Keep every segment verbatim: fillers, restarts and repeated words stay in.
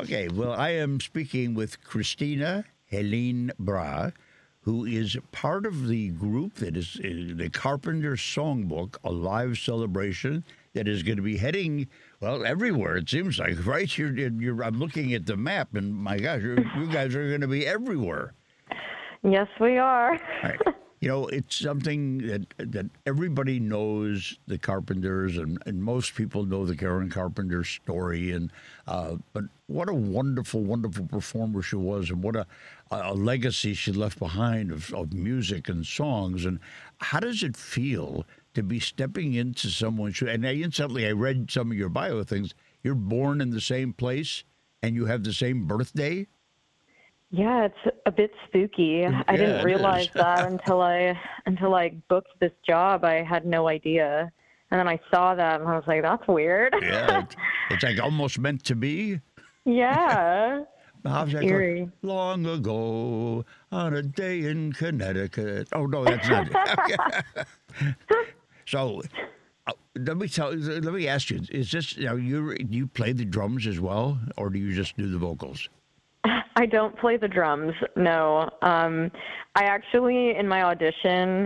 Okay, well, I am speaking with Christina Helene Bra, who is part of the group that is uh, the Carpenter Songbook, a live celebration that is going to be heading, well, everywhere, it seems like, right? You're, you're, I'm looking at the map, and my gosh, you're, you guys are going to be everywhere. Yes, we are. Right. You know, it's something that that everybody knows the Carpenters, and, and most people know the Karen Carpenter story. And uh, but what a wonderful, wonderful performer she was, and what a, a legacy she left behind of, of music and songs. And how does it feel to be stepping into someone's shoe? And I, instantly, I read some of your bio things. You're born in the same place, and you have the same birthday. Yeah, it's a bit spooky. I Yeah, didn't it realize is. that until I until I booked this job. I had no idea. And then I saw that and I was like, that's weird. Yeah, it's, it's like almost meant to be. Yeah. How's that Eerie. go? Long ago on a day in Connecticut. Oh no, that's not it. So, uh, let me tell. Let me ask you: Is this you know you you play the drums as well, or do you just do the vocals? I don't play the drums. No. Um, I actually, in my audition,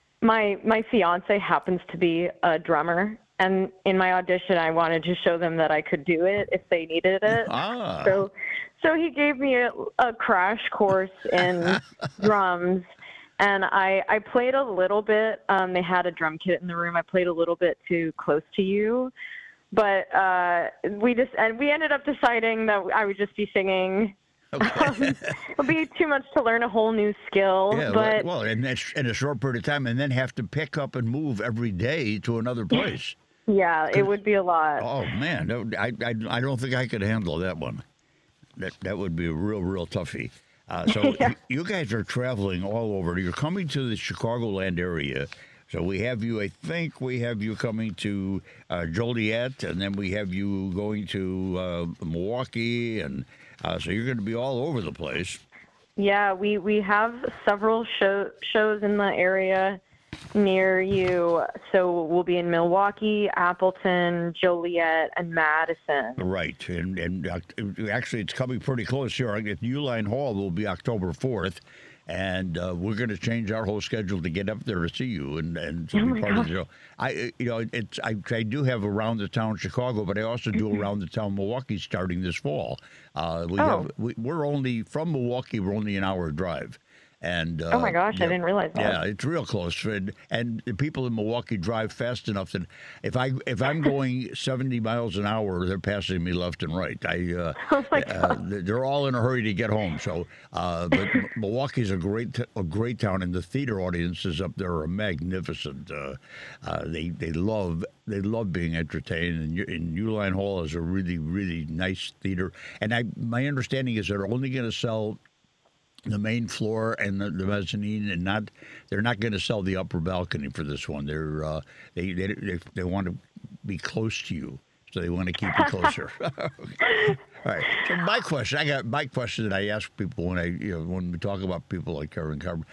my my fiance happens to be a drummer, and in my audition, I wanted to show them that I could do it if they needed it. Ah, So, so he gave me a, a crash course in drums, and I I played a little bit. Um, they had a drum kit in the room. I played a little bit to "Close to You," but uh, we just and we ended up deciding that I would just be singing. okay. Um, it'll be too much to learn a whole new skill, Yeah, but well, in, that- in a short period of time, and then have to pick up and move every day to another place. yeah, it would be a lot. Oh man, that would- I, I I don't think I could handle that one. That that would be a real real toughie. Uh, so Yeah. y- you guys are traveling all over. You're coming to the Chicagoland area. So we have you. I think we have you coming to uh, Joliet, and then we have you going to uh, Milwaukee, and uh, so you're going to be all over the place. Yeah, we, we have several show, shows in the area near you. So we'll be in Milwaukee, Appleton, Joliet, and Madison. Right, and and uh, actually, it's coming pretty close here. At Uline Hall will be October fourth, and uh, we're going to change our whole schedule to get up there to see you and and to Oh be my part of gosh. the show. I you know it's I, I do have around the town Chicago, but I also do around the town Milwaukee starting this fall. Uh, we Oh. have we, we're only from Milwaukee. We're only an hour drive. And uh, Oh my gosh, I yeah, didn't realize that. Yeah, it's real close, and, and the people in Milwaukee drive fast enough that if I if I'm going seventy miles an hour, they're passing me left and right. I uh, Oh my uh, they're all in a hurry to get home. So, uh, but M- Milwaukee's a great t- a great town, and the theater audiences up there are magnificent. Uh, uh, they they love they love being entertained, and, U- and Uline Hall is a really really nice theater. And I my understanding is they're only going to sell the main floor and the, the mezzanine, and not they're not going to sell the upper balcony for this one. They're uh, they, they they they want to be close to you, so they want to keep you closer. Okay. All right. So my question, I got my question that I ask people when I you know when we talk about people like Karen Carpenter,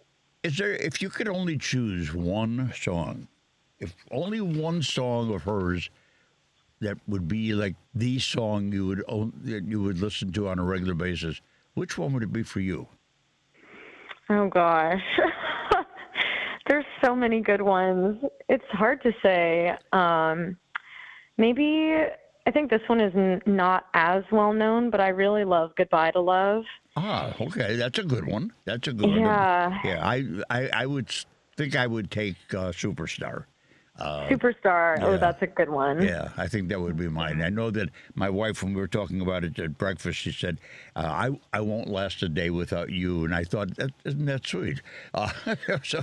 is there if you could only choose one song, if only one song of hers that would be like the song you would own, that you would listen to on a regular basis, which one would it be for you? Oh gosh. There's so many good ones. It's hard to say. Um, maybe I think this one is n- not as well known, but I really love Goodbye to Love. Ah, okay, that's a good one. That's a good one. Yeah. Yeah, I, I, I would s- think I would take uh, Superstar. Superstar. yeah. Oh, that's a good one. Yeah, I think that would be mine. I know that my wife, when we were talking about it at breakfast, she said, uh, "I I won't last a day without you," and I thought, that, "Isn't that sweet?" Uh, so,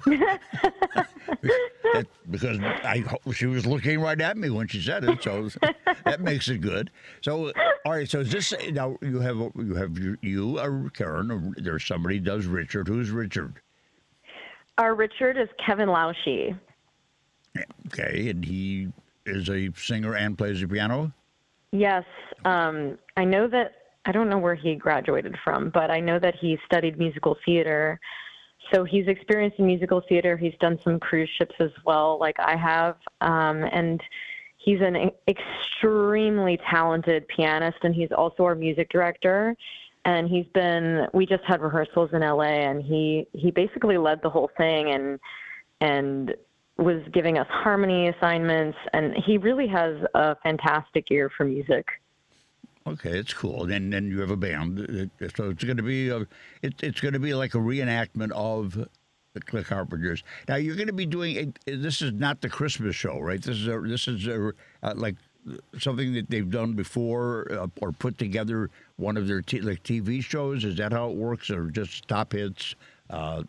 that, because I she was looking right at me when she said it, so that makes it good. So, all right. So is this now you have you have you, you are Karen. Or there's somebody who does Richard. Who's Richard? Our Richard is Kevin Laushi. Okay, and he is a singer and plays the piano. Yes. Um, I know that, I don't know where he graduated from, but I know that he studied musical theater. So he's experienced in musical theater. He's done some cruise ships as well, like I have. Um, and he's an e- extremely talented pianist, and he's also our music director. And he's been, we just had rehearsals in L A, and he, he basically led the whole thing and, and was giving us harmony assignments. And he really has a fantastic ear for music. Okay, it's cool. And then you have a band, It- so it's going to be a, it, it's going to be like a reenactment of the Click Carpenters. Now you're going to be doing. A, this is not the Christmas show, right? This is a, this is a, uh, like something that they've done before uh, or put together one of their t- like T V shows. Is that how it works, or just top hits? Uh,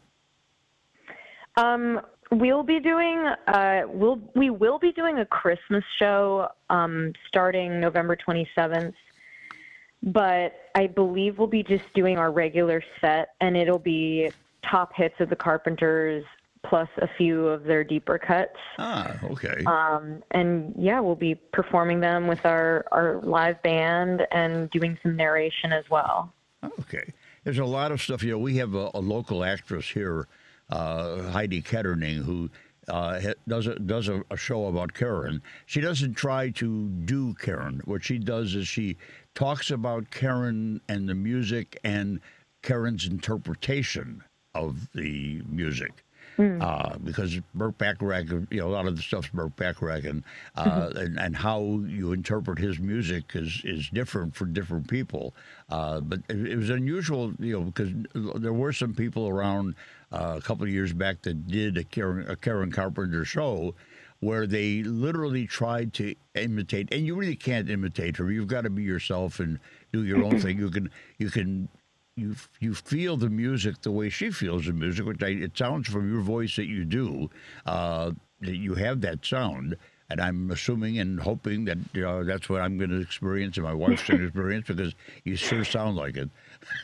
Um, we'll be doing, uh, we'll, we will be doing a Christmas show um, starting November twenty-seventh. But I believe we'll be just doing our regular set, and it'll be top hits of the Carpenters plus a few of their deeper cuts. ah, okay. Um, and yeah, we'll be performing them with our, our live band and doing some narration as well. Okay. There's a lot of stuff. You know, we have a, a local actress here, uh, Heidi Ketterning, who uh, ha- does a, does a, a show about Karen. She doesn't try to do Karen. What she does is she talks about Karen and the music and Karen's interpretation of the music. Mm. Uh, because Burt Bacharach, you know, a lot of the stuff's Burt Bacharach, and, uh, Mm-hmm. and and how you interpret his music is, is different for different people. Uh, but it, it was unusual, you know, because there were some people around uh, a couple of years back that did a Karen, a Karen Carpenter show where they literally tried to imitate, and you really can't imitate her. You've got to be yourself and do your own thing. You can you can. You you feel the music the way she feels the music, which I, it sounds from your voice that you do, uh, that you have that sound, and I'm assuming and hoping that uh, that's what I'm going to experience and my wife's going to experience because you sure sound like it.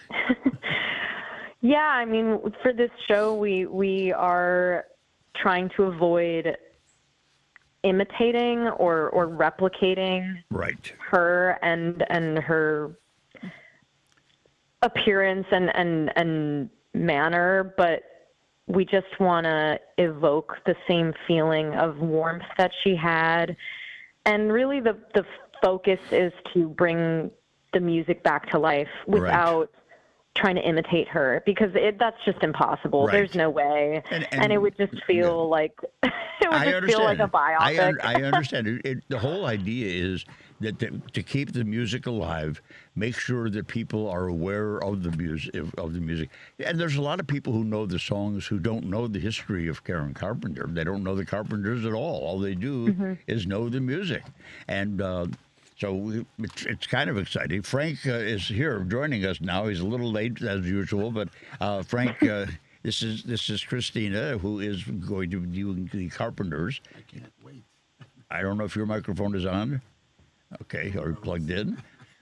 Yeah, I mean, for this show, we we are trying to avoid imitating or, or replicating Right. her and and her appearance and, and, and manner, but we just want to evoke the same feeling of warmth that she had. And really the, the focus is to bring the music back to life without trying to imitate her, because it, that's just impossible. Right. There's no way. And- And, and- it would just feel yeah. like, it would I just feel like a understand. I, biopic. un- I understand. It, it, the whole idea is that to, to keep the music alive, make sure that people are aware of the music. Of the music, and there's a lot of people who know the songs who don't know the history of Karen Carpenter. They don't know the Carpenters at all. All they do Mm-hmm. is know the music, and. Uh, So it's, it's kind of exciting. Frank uh, is here joining us now. He's a little late as usual, but uh, Frank, uh, this is this is Christina, who is going to be doing the Carpenters. I can't wait. I don't know if your microphone is on. Okay, or plugged in.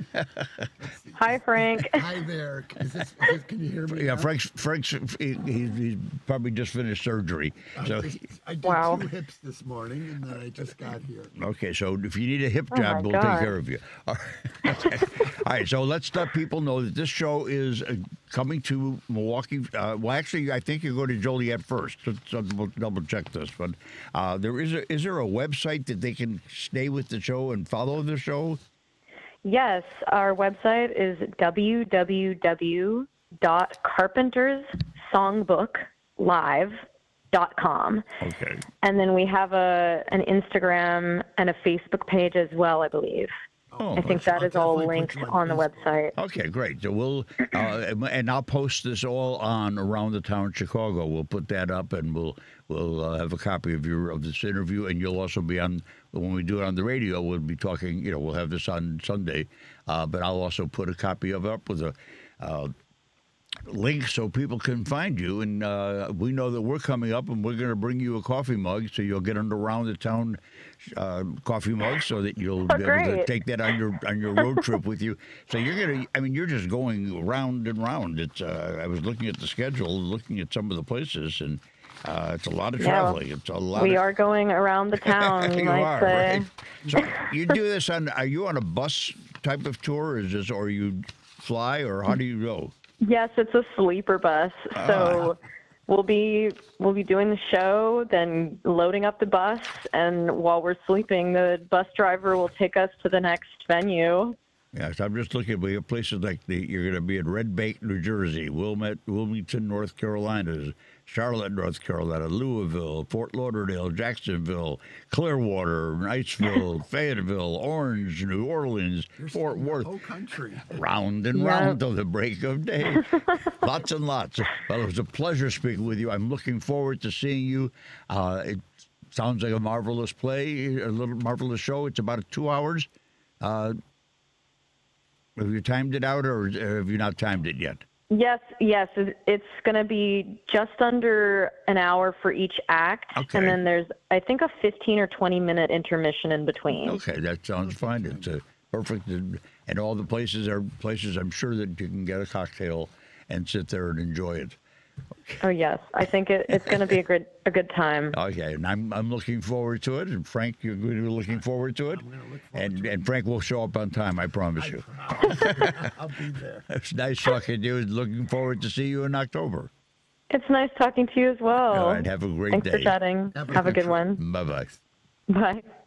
Hi, Frank. Hi there. Is this, is this, can you hear me? Yeah, now? Frank's Frank's he, he's, he's probably just finished surgery. I, So just, I did Wow. two hips this morning, and then I just got here. okay, so if you need a hip Oh, job, my we'll God. take care of you. All right. Okay. All right, so let's let people know that this show is uh, coming to Milwaukee. Uh, well, actually, I think you go to Joliet first. So, so we'll double check this, but uh, there is a, is there a website that they can stay with the show and follow the show? Yes, our website is w w w dot carpenters songbook live dot com. Okay. And then we have a an Instagram and a Facebook page as well, I believe. Oh, I think I'll that is all definitely put linked you on the Facebook. website. Okay, great. So we'll uh, and I'll post this all on Around the Town Chicago. We'll put that up, and we'll we'll uh, have a copy of your of this interview, and you'll also be on when we do it on the radio. We'll be talking. You know, we'll have this on Sunday, uh, but I'll also put a copy of it up with a. Uh, link so people can find you, and uh, we know that we're coming up, and we're going to bring you a coffee mug, so you'll get an around the town uh, coffee mug, so that you'll Oh, be able to great. take that on your on your road trip with you. So you're gonna, I mean, you're just going round and round. It's. Uh, I was looking at the schedule, looking at some of the places, and uh, it's a lot of Yeah, traveling. It's a lot. We of, are going around the town, you you might are, say. right? So you do this on? Are you on a bus type of tour? Or is this, or you fly, or how do you go? Yes, it's a sleeper bus. So we'll be we'll be doing the show, then loading up the bus, and while we're sleeping, the bus driver will take us to the next venue. Yes, I'm just looking. We have places like the you're going to be in Red Bank, New Jersey, Wilmette, Wilmington, North Carolina, Charlotte, North Carolina, Louisville, Fort Lauderdale, Jacksonville, Clearwater, Niceville, Fayetteville, Orange, New Orleans, You're Fort seeing the Worth. whole country. Round and Yeah. round till the break of day. Lots and lots. Well, it was a pleasure speaking with you. I'm looking forward to seeing you. Uh, it sounds like a marvelous play, a little marvelous show. It's about two hours. Uh, have you timed it out, or have you not timed it yet? Yes, yes, it- it's going to be just under an hour for each act, Okay. and then there's I think a fifteen or twenty minute intermission in between. Okay, that sounds fine. It's uh, perfect, and, and all the places are places I'm sure that you can get a cocktail and sit there and enjoy it. Oh yes, I think it, it's going to be a good a good time. Okay, and I'm I'm looking forward to it, and Frank, you're going to be looking forward to it, I'm gonna look forward and to it. and Frank will show up on time. I promise you. I'll be there. It's nice talking to you. and Looking forward to see you in October. It's nice talking to you as well. All right, have a great Thanks day. for chatting. Have a Have a good good one. Bye bye. Bye.